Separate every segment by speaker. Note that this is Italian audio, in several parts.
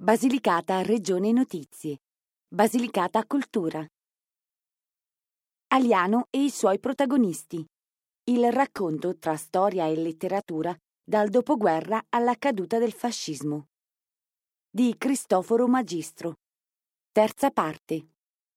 Speaker 1: Basilicata Regione Notizie. Basilicata Cultura. Aliano e i suoi protagonisti. Il racconto tra storia e letteratura dal dopoguerra alla caduta del fascismo. Di Cristoforo Magistro. Terza parte.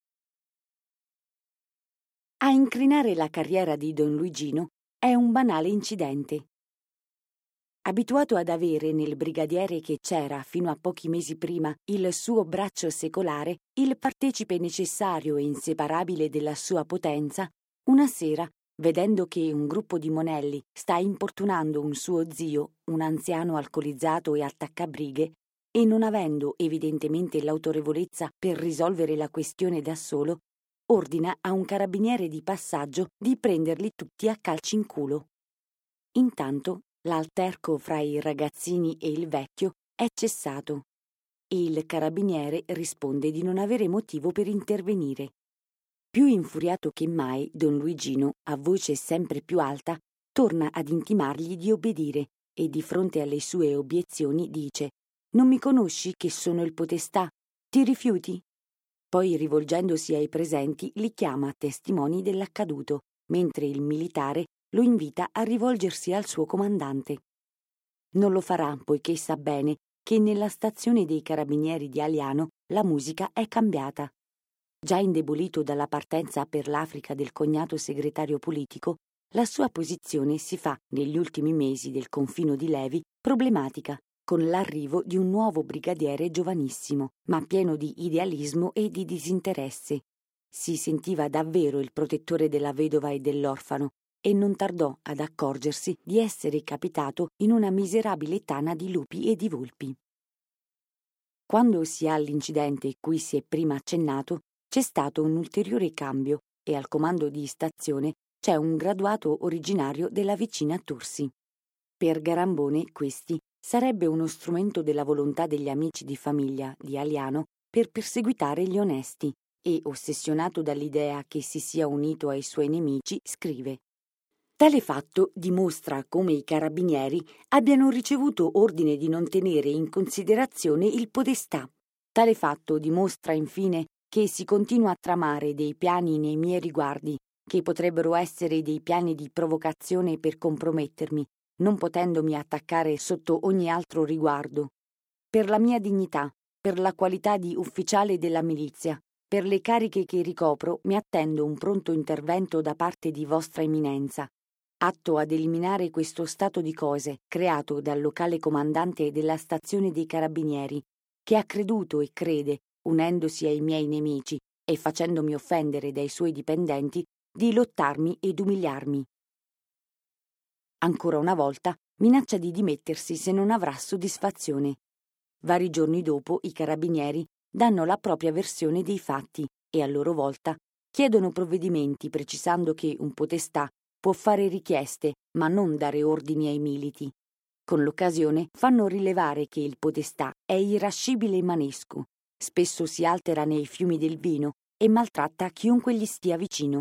Speaker 1: A incrinare la carriera di Don Luigino è un banale incidente. Abituato ad avere nel brigadiere che c'era fino a pochi mesi prima il suo braccio secolare, il partecipe necessario e inseparabile della sua potenza, una sera, vedendo che un gruppo di monelli sta importunando un suo zio, un anziano alcolizzato e attaccabrighe, e non avendo evidentemente l'autorevolezza per risolvere la questione da solo, ordina a un carabiniere di passaggio di prenderli tutti a calci in culo. Intanto l'alterco fra i ragazzini e il vecchio è cessato e il carabiniere risponde di non avere motivo per intervenire. Più infuriato che mai, Don Luigino, a voce sempre più alta, torna ad intimargli di obbedire e di fronte alle sue obiezioni dice: «Non mi conosci che sono il podestà? Ti rifiuti?» Poi, rivolgendosi ai presenti, li chiama testimoni dell'accaduto, mentre il militare lo invita a rivolgersi al suo comandante. Non lo farà, poiché sa bene che nella stazione dei carabinieri di Aliano la musica è cambiata. Già indebolito dalla partenza per l'Africa del cognato segretario politico, la sua posizione si fa, negli ultimi mesi del confino di Levi, problematica, con l'arrivo di un nuovo brigadiere giovanissimo, ma pieno di idealismo e di disinteresse. Si sentiva davvero il protettore della vedova e dell'orfano, e non tardò ad accorgersi di essere capitato in una miserabile tana di lupi e di volpi. Quando si ha l'incidente cui si è prima accennato, c'è stato un ulteriore cambio e al comando di stazione c'è un graduato originario della vicina Tursi. Per Garambone questi sarebbe uno strumento della volontà degli amici di famiglia di Aliano per perseguitare gli onesti e, ossessionato dall'idea che si sia unito ai suoi nemici, scrive: «Tale fatto dimostra come i carabinieri abbiano ricevuto ordine di non tenere in considerazione il podestà. Tale fatto dimostra infine che si continua a tramare dei piani nei miei riguardi, che potrebbero essere dei piani di provocazione per compromettermi, non potendomi attaccare sotto ogni altro riguardo. Per la mia dignità, per la qualità di ufficiale della milizia, per le cariche che ricopro, mi attendo un pronto intervento da parte di Vostra Eminenza, atto ad eliminare questo stato di cose creato dal locale comandante della stazione dei carabinieri, che ha creduto e crede, unendosi ai miei nemici e facendomi offendere dai suoi dipendenti, di lottarmi ed umiliarmi. Ancora una volta minaccia di dimettersi se non avrà soddisfazione. Vari giorni dopo i carabinieri danno la propria versione dei fatti e a loro volta chiedono provvedimenti precisando che un podestà può fare richieste ma non dare ordini ai militi. Con l'occasione fanno rilevare che il podestà è irascibile e manesco, spesso si altera nei fiumi del vino e maltratta chiunque gli stia vicino.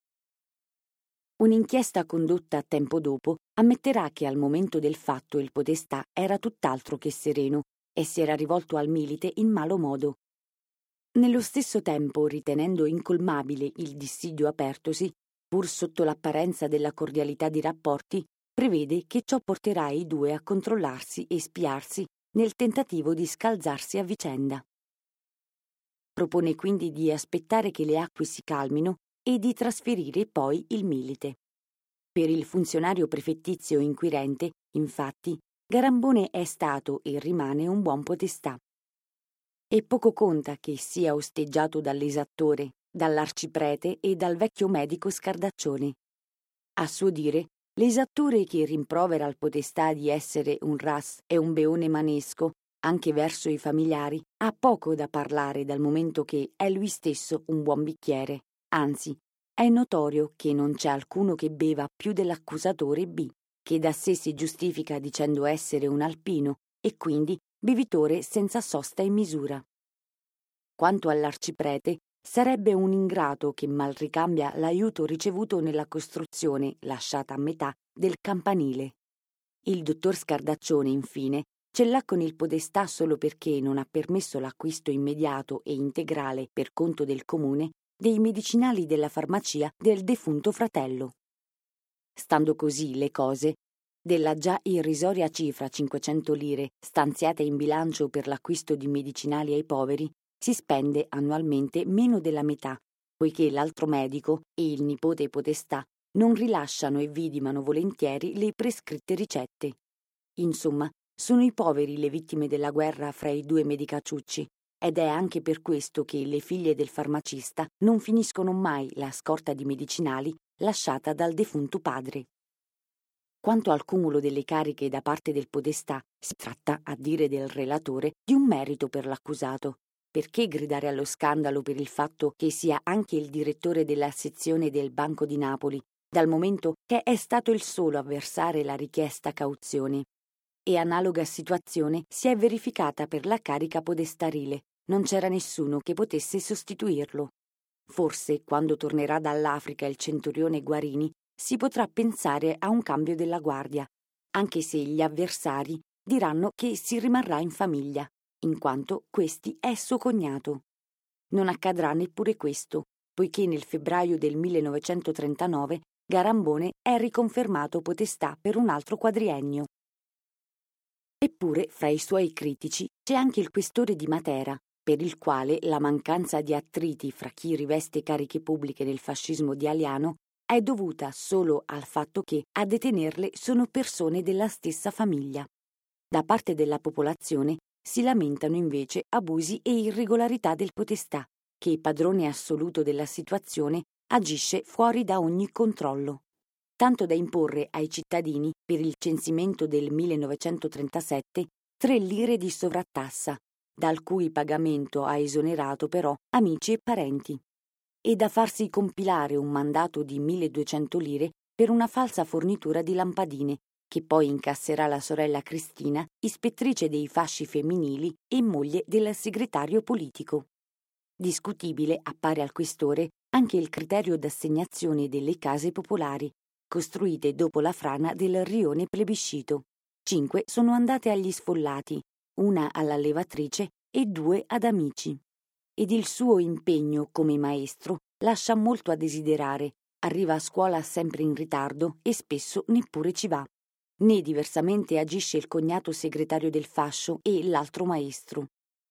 Speaker 1: Un'inchiesta condotta tempo dopo ammetterà che al momento del fatto il podestà era tutt'altro che sereno e si era rivolto al milite in malo modo. Nello stesso tempo, ritenendo incolmabile il dissidio apertosi, pur sotto l'apparenza della cordialità di rapporti, prevede che ciò porterà i due a controllarsi e spiarsi nel tentativo di scalzarsi a vicenda. Propone quindi di aspettare che le acque si calmino e di trasferire poi il milite. Per il funzionario prefettizio inquirente, infatti, Garambone è stato e rimane un buon podestà. E poco conta che sia osteggiato dall'esattore, dall'arciprete e dal vecchio medico Scardaccione. A suo dire, l'esattore che rimprovera al podestà di essere un ras e un beone manesco, anche verso i familiari, ha poco da parlare dal momento che è lui stesso un buon bicchiere. Anzi, è notorio che non c'è alcuno che beva più dell'accusatore B, che da sé si giustifica dicendo essere un alpino e quindi bevitore senza sosta e misura. Quanto all'arciprete, sarebbe un ingrato che mal ricambia l'aiuto ricevuto nella costruzione, lasciata a metà, del campanile. Il dottor Scardaccione, infine, ce l'ha con il podestà solo perché non ha permesso l'acquisto immediato e integrale per conto del comune dei medicinali della farmacia del defunto fratello. Stando così le cose, della già irrisoria cifra 500 lire stanziata in bilancio per l'acquisto di medicinali ai poveri, si spende annualmente meno della metà, poiché l'altro medico e il nipote podestà non rilasciano e vidimano volentieri le prescritte ricette. Insomma, sono i poveri le vittime della guerra fra i due medicaciucci, ed è anche per questo che le figlie del farmacista non finiscono mai la scorta di medicinali lasciata dal defunto padre. Quanto al cumulo delle cariche da parte del podestà, si tratta, a dire del relatore, di un merito per l'accusato. Perché gridare allo scandalo per il fatto che sia anche il direttore della sezione del Banco di Napoli, dal momento che è stato il solo a versare la richiesta cauzione? E analoga situazione si è verificata per la carica podestarile. Non c'era nessuno che potesse sostituirlo. Forse, quando tornerà dall'Africa il centurione Guarini, si potrà pensare a un cambio della guardia, anche se gli avversari diranno che si rimarrà in famiglia, in quanto questi è suo cognato. Non accadrà neppure questo, poiché nel febbraio del 1939 Garambone è riconfermato podestà per un altro quadriennio. Eppure, fra i suoi critici c'è anche il questore di Matera, per il quale la mancanza di attriti fra chi riveste cariche pubbliche nel fascismo di Aliano è dovuta solo al fatto che a detenerle sono persone della stessa famiglia. Da parte della popolazione si lamentano invece abusi e irregolarità del podestà, che, padrone assoluto della situazione, agisce fuori da ogni controllo. Tanto da imporre ai cittadini, per il censimento del 1937, 3 lire di sovrattassa, dal cui pagamento ha esonerato però amici e parenti, e da farsi compilare un mandato di 1.200 lire per una falsa fornitura di lampadine, che poi incasserà la sorella Cristina, ispettrice dei fasci femminili e moglie del segretario politico. Discutibile appare al questore anche il criterio d'assegnazione delle case popolari, costruite dopo la frana del rione Plebiscito. 5 sono andate agli sfollati, 1 all'allevatrice e 2 ad amici. Ed il suo impegno come maestro lascia molto a desiderare, arriva a scuola sempre in ritardo e spesso neppure ci va. Né diversamente agisce il cognato segretario del fascio e l'altro maestro.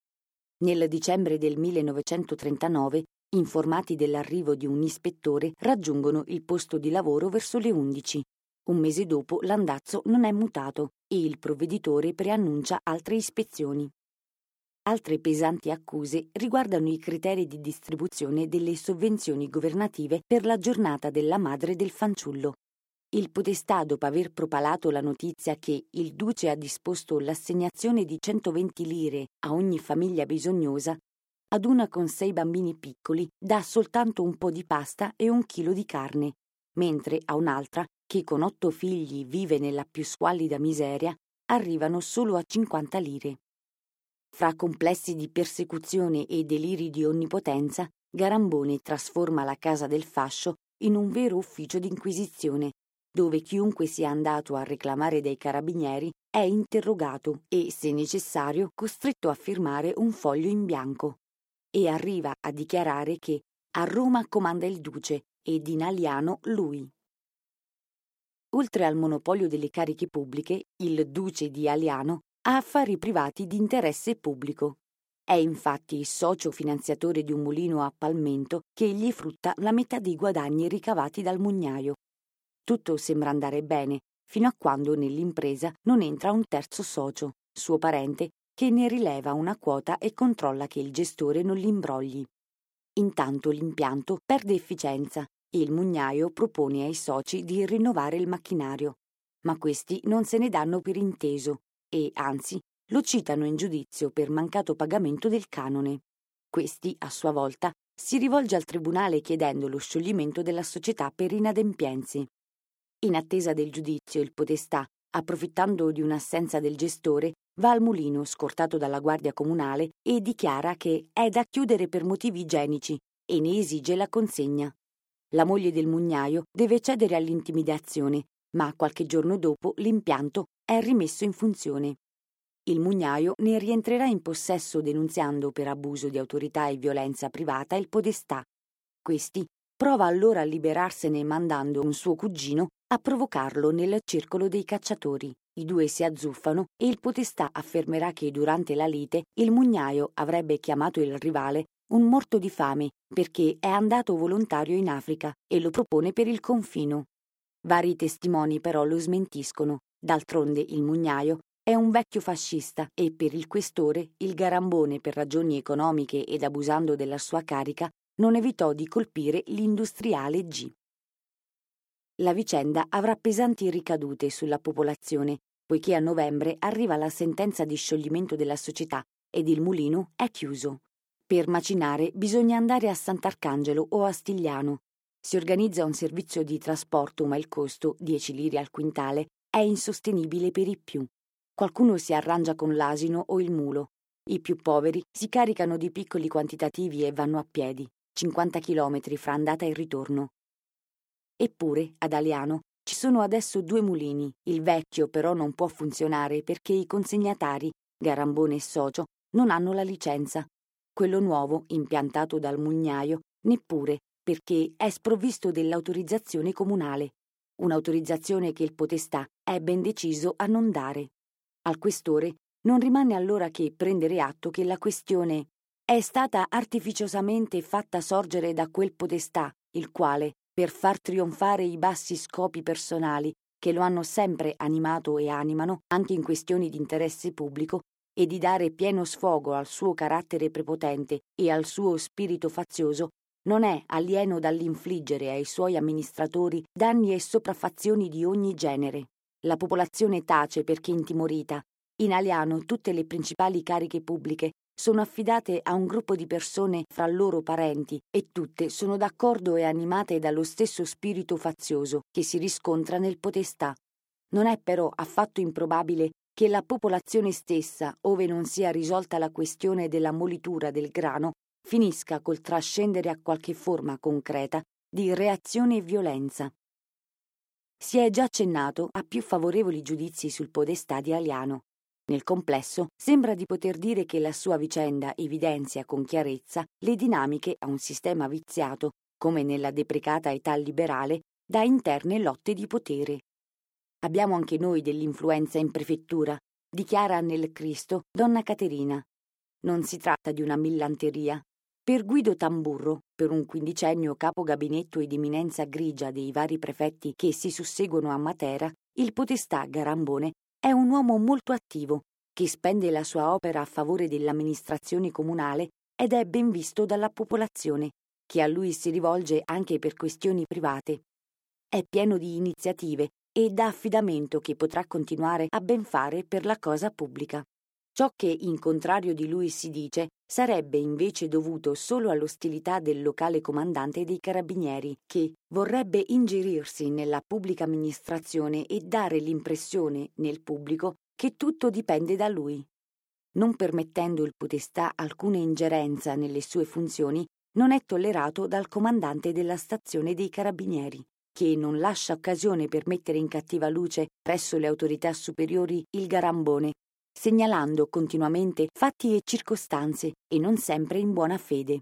Speaker 1: Nel dicembre del 1939, informati dell'arrivo di un ispettore, raggiungono il posto di lavoro verso le 11. Un mese dopo l'andazzo non è mutato e il provveditore preannuncia altre ispezioni. Altre pesanti accuse riguardano i criteri di distribuzione delle sovvenzioni governative per la giornata della madre del fanciullo. Il podestà, dopo aver propalato la notizia che il duce ha disposto l'assegnazione di 120 lire a ogni famiglia bisognosa, ad una con 6 bambini piccoli dà soltanto un po' di pasta e 1 chilo di carne, mentre a un'altra, che con 8 figli vive nella più squallida miseria, arrivano solo a 50 lire. Fra complessi di persecuzione e deliri di onnipotenza, Garambone trasforma la casa del fascio in un vero ufficio d'inquisizione, dove chiunque sia andato a reclamare dai carabinieri è interrogato e, se necessario, costretto a firmare un foglio in bianco. E arriva a dichiarare che a Roma comanda il duce ed in Aliano lui. Oltre al monopolio delle cariche pubbliche, il duce di Aliano ha affari privati di interesse pubblico. È infatti socio finanziatore di un mulino a Palmento che gli frutta la metà dei guadagni ricavati dal mugnaio. Tutto sembra andare bene, fino a quando nell'impresa non entra un terzo socio, suo parente, che ne rileva una quota e controlla che il gestore non li imbrogli. Intanto l'impianto perde efficienza e il mugnaio propone ai soci di rinnovare il macchinario, ma questi non se ne danno per inteso e, anzi, lo citano in giudizio per mancato pagamento del canone. Questi, a sua volta, si rivolge al tribunale chiedendo lo scioglimento della società per inadempienze. In attesa del giudizio, il podestà, approfittando di un'assenza del gestore, va al mulino scortato dalla guardia comunale e dichiara che è da chiudere per motivi igienici e ne esige la consegna. La moglie del mugnaio deve cedere all'intimidazione, ma qualche giorno dopo l'impianto è rimesso in funzione. Il mugnaio ne rientrerà in possesso denunziando per abuso di autorità e violenza privata il podestà. Questi prova allora a liberarsene mandando un suo cugino a provocarlo nel circolo dei cacciatori. I due si azzuffano e il podestà affermerà che durante la lite il mugnaio avrebbe chiamato il rivale un morto di fame perché è andato volontario in Africa e lo propone per il confino. Vari testimoni però lo smentiscono. D'altronde il mugnaio è un vecchio fascista e per il questore il Garambone, per ragioni economiche ed abusando della sua carica, non evitò di colpire l'industriale G. La vicenda avrà pesanti ricadute sulla popolazione, poiché a novembre arriva la sentenza di scioglimento della società ed il mulino è chiuso. Per macinare bisogna andare a Sant'Arcangelo o a Stigliano. Si organizza un servizio di trasporto, ma il costo, 10 lire al quintale, è insostenibile per i più. Qualcuno si arrangia con l'asino o il mulo. I più poveri si caricano di piccoli quantitativi e vanno a piedi, 50 chilometri fra andata e ritorno. Eppure, ad Aliano, ci sono adesso 2 mulini. Il vecchio però non può funzionare perché i consegnatari, Garambone e socio, non hanno la licenza. Quello nuovo, impiantato dal mugnaio, neppure, perché è sprovvisto dell'autorizzazione comunale. Un'autorizzazione che il podestà è ben deciso a non dare. Al questore non rimane allora che prendere atto che la questione è stata artificiosamente fatta sorgere da quel podestà, il quale, per far trionfare i bassi scopi personali che lo hanno sempre animato e animano, anche in questioni di interesse pubblico, e di dare pieno sfogo al suo carattere prepotente e al suo spirito fazioso, non è alieno dall'infliggere ai suoi amministratori danni e sopraffazioni di ogni genere. La popolazione tace perché intimorita. In Aliano tutte le principali cariche pubbliche sono affidate a un gruppo di persone fra loro parenti e tutte sono d'accordo e animate dallo stesso spirito fazioso che si riscontra nel podestà. Non è però affatto improbabile che la popolazione stessa, ove non sia risolta la questione della molitura del grano, finisca col trascendere a qualche forma concreta di reazione e violenza. Si è già accennato a più favorevoli giudizi sul podestà di Aliano. Nel complesso, sembra di poter dire che la sua vicenda evidenzia con chiarezza le dinamiche a un sistema viziato, come nella deprecata età liberale, da interne lotte di potere. Abbiamo anche noi dell'influenza in prefettura, dichiara nel Cristo donna Caterina. Non si tratta di una millanteria. Per Guido Tamburro, per un quindicennio capo gabinetto ed eminenza grigia dei vari prefetti che si susseguono a Matera, il podestà Garambone è un uomo molto attivo, che spende la sua opera a favore dell'amministrazione comunale ed è ben visto dalla popolazione, che a lui si rivolge anche per questioni private. È pieno di iniziative e da affidamento che potrà continuare a ben fare per la cosa pubblica. Ciò che in contrario di lui si dice sarebbe invece dovuto solo all'ostilità del locale comandante dei carabinieri, che vorrebbe ingerirsi nella pubblica amministrazione e dare l'impressione nel pubblico che tutto dipende da lui. Non permettendo il podestà alcuna ingerenza nelle sue funzioni, non è tollerato dal comandante della stazione dei carabinieri, che non lascia occasione per mettere in cattiva luce presso le autorità superiori il Garambone, segnalando continuamente fatti e circostanze e non sempre in buona fede.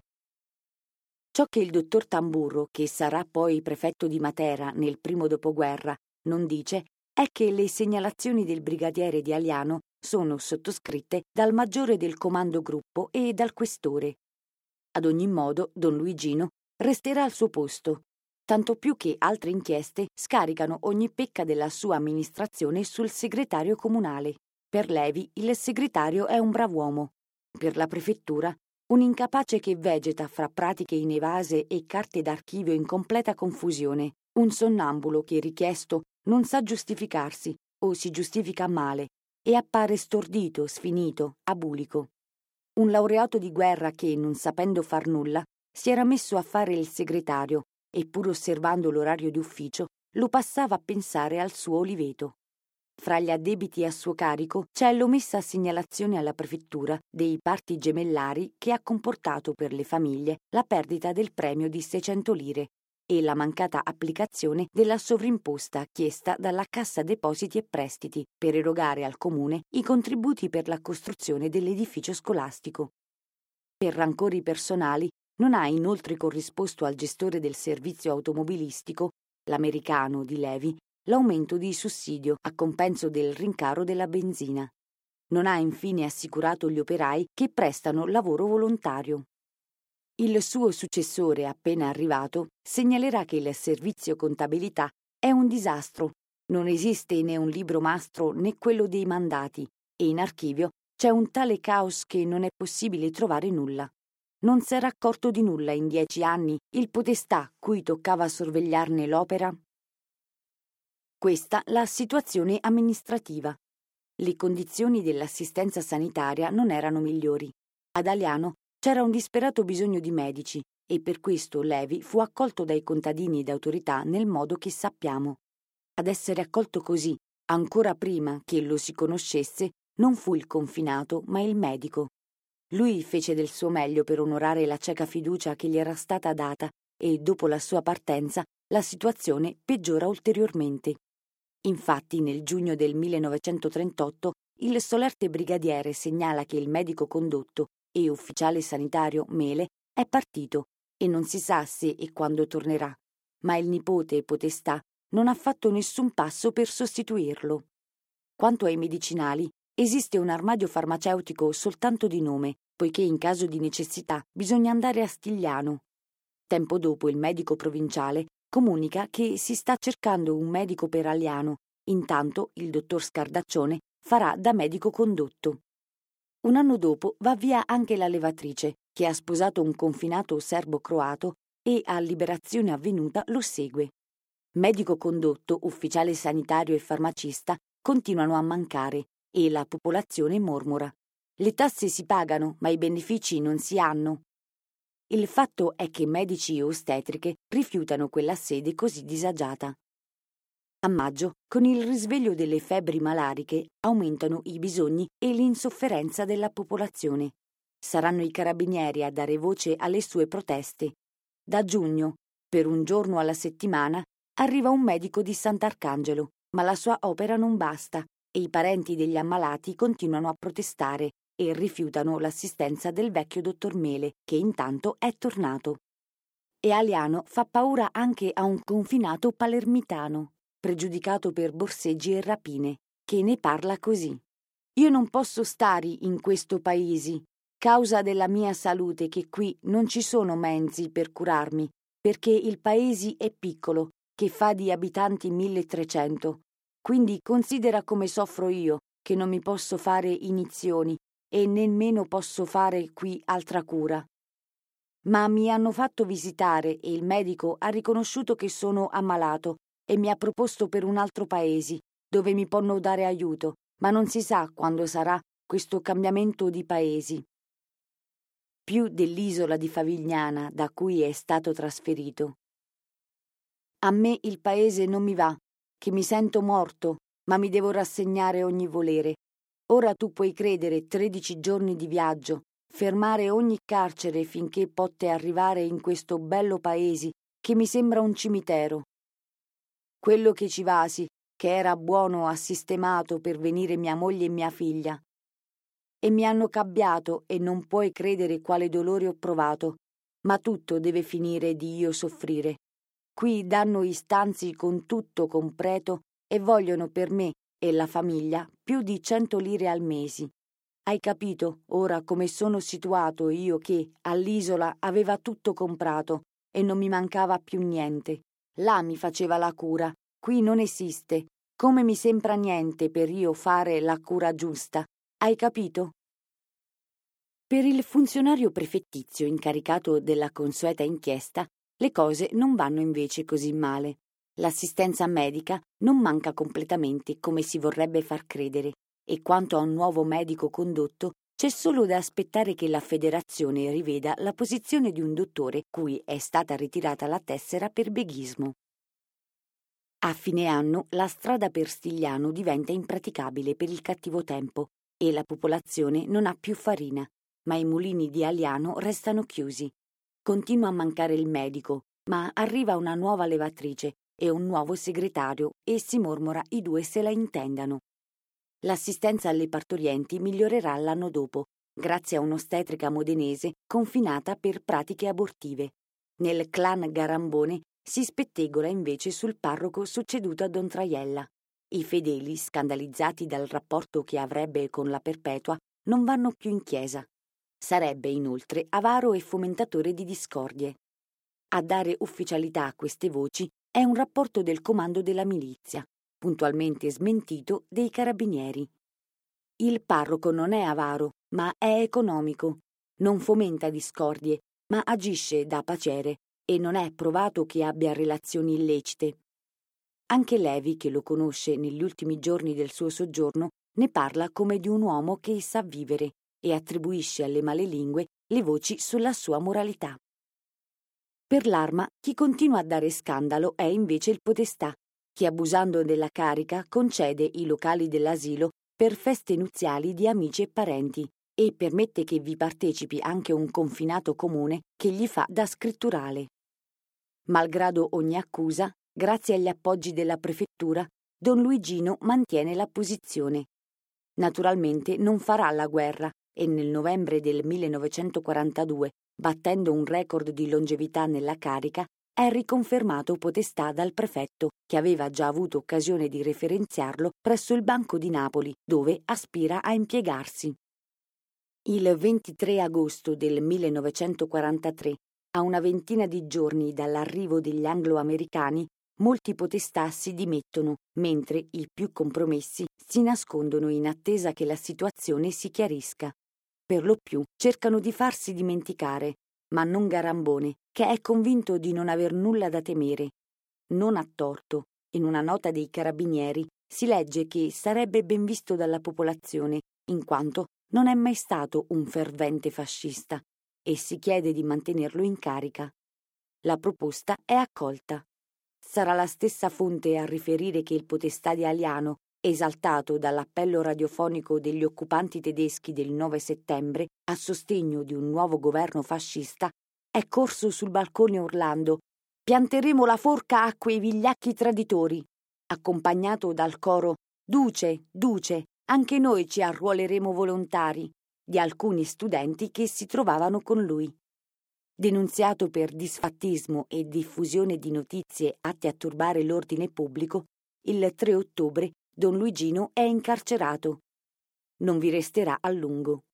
Speaker 1: Ciò che il dottor Tamburro, che sarà poi prefetto di Matera nel primo dopoguerra, non dice è che le segnalazioni del brigadiere di Aliano sono sottoscritte dal maggiore del comando gruppo e dal questore. Ad ogni modo, don Luigino resterà al suo posto, tanto più che altre inchieste scaricano ogni pecca della sua amministrazione sul segretario comunale. Per Levi il segretario è un brav'uomo. Per la prefettura, un incapace che vegeta fra pratiche inevase e carte d'archivio in completa confusione, un sonnambulo che richiesto non sa giustificarsi o si giustifica male e appare stordito, sfinito, abulico. Un laureato di guerra che, non sapendo far nulla, si era messo a fare il segretario e, pur osservando l'orario di ufficio, lo passava a pensare al suo oliveto. Fra gli addebiti a suo carico c'è l'omessa segnalazione alla prefettura dei parti gemellari che ha comportato per le famiglie la perdita del premio di 600 lire. e la mancata applicazione della sovrimposta chiesta dalla Cassa Depositi e Prestiti per erogare al Comune i contributi per la costruzione dell'edificio scolastico. Per rancori personali non ha inoltre corrisposto al gestore del servizio automobilistico, l'americano di Levi, l'aumento di sussidio a compenso del rincaro della benzina. Non ha infine assicurato gli operai che prestano lavoro volontario. Il suo successore, appena arrivato, segnalerà che il servizio contabilità è un disastro. Non esiste né un libro mastro né quello dei mandati e in archivio c'è un tale caos che non è possibile trovare nulla. Non s'era accorto di nulla in 10 anni il podestà cui toccava sorvegliarne l'opera? Questa la situazione amministrativa. Le condizioni dell'assistenza sanitaria non erano migliori. Ad Aliano c'era un disperato bisogno di medici e per questo Levi fu accolto dai contadini ed autorità nel modo che sappiamo. Ad essere accolto così, ancora prima che lo si conoscesse, non fu il confinato, ma il medico. Lui fece del suo meglio per onorare la cieca fiducia che gli era stata data e, dopo la sua partenza, la situazione peggiora ulteriormente. Infatti, nel giugno del 1938, il solerte brigadiere segnala che il medico condotto e ufficiale sanitario Mele è partito e non si sa se e quando tornerà, ma il nipote Podestà non ha fatto nessun passo per sostituirlo. Quanto ai medicinali, esiste un armadio farmaceutico soltanto di nome, poiché in caso di necessità bisogna andare a Stigliano. Tempo dopo il medico provinciale comunica che si sta cercando un medico per Aliano, intanto il dottor Scardaccione farà da medico condotto. Un anno dopo va via anche la levatrice, che ha sposato un confinato serbo-croato e a liberazione avvenuta lo segue. Medico condotto, ufficiale sanitario e farmacista continuano a mancare e la popolazione mormora. Le tasse si pagano, ma i benefici non si hanno. Il fatto è che medici e ostetriche rifiutano quella sede così disagiata. A maggio, con il risveglio delle febbri malariche, aumentano i bisogni e l'insofferenza della popolazione. Saranno i carabinieri a dare voce alle sue proteste. Da giugno, per un giorno alla settimana, arriva un medico di Sant'Arcangelo, ma la sua opera non basta e i parenti degli ammalati continuano a protestare e rifiutano l'assistenza del vecchio dottor Mele, che intanto è tornato. E Aliano fa paura anche a un confinato palermitano, pregiudicato per borseggi e rapine, che ne parla così. Io non posso stare in questo paesi, causa della mia salute che qui non ci sono mezzi per curarmi, perché il paesi è piccolo, che fa di abitanti 1300. Quindi considera come soffro io, che non mi posso fare inizioni e nemmeno posso fare qui altra cura. Ma mi hanno fatto visitare e il medico ha riconosciuto che sono ammalato e mi ha proposto per un altro paese, dove mi possono dare aiuto, ma non si sa quando sarà questo cambiamento di paesi. Più dell'isola di Favignana da cui è stato trasferito. A me il paese non mi va, che mi sento morto, ma mi devo rassegnare ogni volere. Ora tu puoi credere 13 giorni di viaggio, fermare ogni carcere finché potte arrivare in questo bello paese che mi sembra un cimitero. Quello che ci vasi, che era buono assistemato per venire mia moglie e mia figlia. E mi hanno cabbiato e non puoi credere quale dolore ho provato, ma tutto deve finire di io soffrire. Qui danno istanzi con tutto compreto e vogliono per me e la famiglia più di 100 lire al mese. Hai capito ora come sono situato io che all'isola aveva tutto comprato e non mi mancava più niente. Là mi faceva la cura, qui non esiste. Come mi sembra niente per io fare la cura giusta. Hai capito? Per il funzionario prefettizio incaricato della consueta inchiesta, le cose non vanno invece così male. L'assistenza medica non manca completamente come si vorrebbe far credere e quanto a un nuovo medico condotto c'è solo da aspettare che la federazione riveda la posizione di un dottore cui è stata ritirata la tessera per beghismo. A fine anno la strada per Stigliano diventa impraticabile per il cattivo tempo e la popolazione non ha più farina, ma i mulini di Aliano restano chiusi. Continua a mancare il medico, ma arriva una nuova levatrice e un nuovo segretario e si mormora i due se la intendano. L'assistenza alle partorienti migliorerà l'anno dopo, grazie a un'ostetrica modenese confinata per pratiche abortive. Nel clan Garambone si spettegola invece sul parroco succeduto a Don Traiella. I fedeli, scandalizzati dal rapporto che avrebbe con la Perpetua, non vanno più in chiesa. Sarebbe inoltre avaro e fomentatore di discordie. A dare ufficialità a queste voci è un rapporto del comando della milizia, puntualmente smentito dei carabinieri. Il parroco non è avaro, ma è economico. Non fomenta discordie, ma agisce da pacere e non è provato che abbia relazioni illecite. Anche Levi, che lo conosce negli ultimi giorni del suo soggiorno, ne parla come di un uomo che sa vivere e attribuisce alle malelingue le voci sulla sua moralità. Per l'Arma, chi continua a dare scandalo è invece il podestà, che abusando della carica concede i locali dell'asilo per feste nuziali di amici e parenti e permette che vi partecipi anche un confinato comune che gli fa da scritturale. Malgrado ogni accusa, grazie agli appoggi della prefettura, Don Luigino mantiene la posizione. Naturalmente non farà la guerra e nel novembre del 1942, battendo un record di longevità nella carica, è riconfermato podestà dal prefetto, che aveva già avuto occasione di referenziarlo presso il Banco di Napoli, dove aspira a impiegarsi. Il 23 agosto del 1943, a una ventina di giorni dall'arrivo degli anglo-americani, molti podestà si dimettono, mentre i più compromessi si nascondono in attesa che la situazione si chiarisca. Per lo più cercano di farsi dimenticare, ma non Garambone, che è convinto di non aver nulla da temere. Non a torto, in una nota dei carabinieri si legge che sarebbe ben visto dalla popolazione, in quanto non è mai stato un fervente fascista, e si chiede di mantenerlo in carica. La proposta è accolta. Sarà la stessa fonte a riferire che il podestà di Aliano, esaltato dall'appello radiofonico degli occupanti tedeschi del 9 settembre a sostegno di un nuovo governo fascista, è corso sul balcone urlando «Pianteremo la forca a quei vigliacchi traditori», accompagnato dal coro «Duce, duce, anche noi ci arruoleremo volontari» di alcuni studenti che si trovavano con lui. Denunziato per disfattismo e diffusione di notizie atte a turbare l'ordine pubblico, il 3 ottobre Don Luigino è incarcerato. Non vi resterà a lungo.